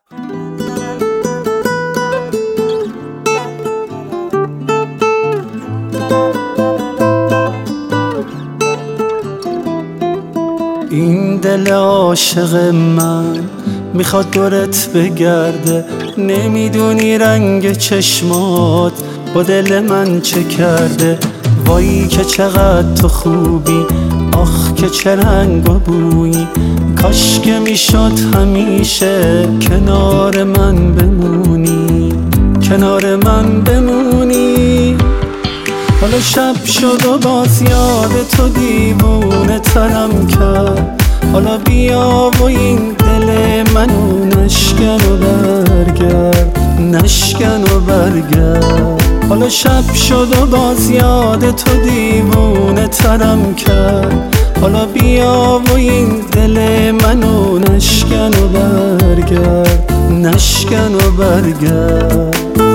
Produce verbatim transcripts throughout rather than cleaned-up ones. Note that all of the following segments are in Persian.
این دل عاشق من میخواد دورت بگرده، نمیدونی رنگ چشمات با دل من چه کرده. وای که چقدر تو خوبی، آخ که چه رنگ و بویی، کاش که میشد همیشه کنار من بمونی، کنار من بمونی. حالا شب شد و باز یاد تو دیوونه ترم کرد، حالا بیا و این دل منو نشکن و برگرد، نشکن و برگرد. حالا شب شد و باز یاد تو دیوونه ترم کرد، حالا بیا و این دل منو نشکن و برگرد، نشکن و برگرد.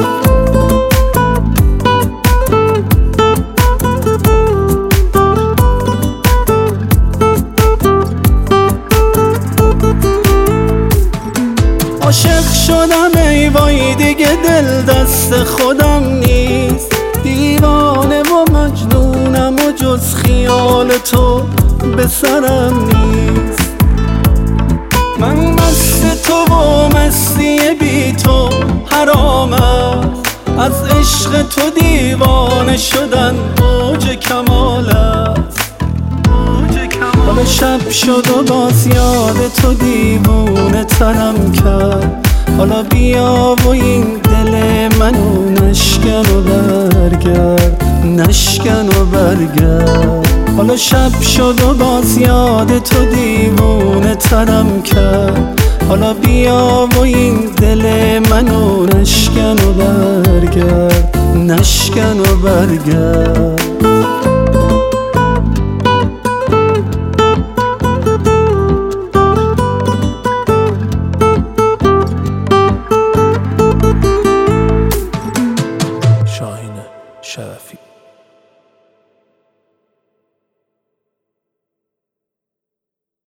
عاشق شدم ای وای دیگه دل دست خودم نیست، دیوانه و مجنونم و جز خیال تو به سرم نیست. من مست تو و مستی بی تو حرام است، از عشق تو دیوانه شدن اوج کمال است. حالا شب شد و باز یاد تو دیوونه ترم کرد، حالا بیا و این دل منو نشکن و برگرد، نشکن و برگرد. حالا شب شد و باز یاد تو دیوونه ترم کرد، حالا بیا و این دل منو نشکن و برگرد، نشکن و برگرد. شاهین شرفی.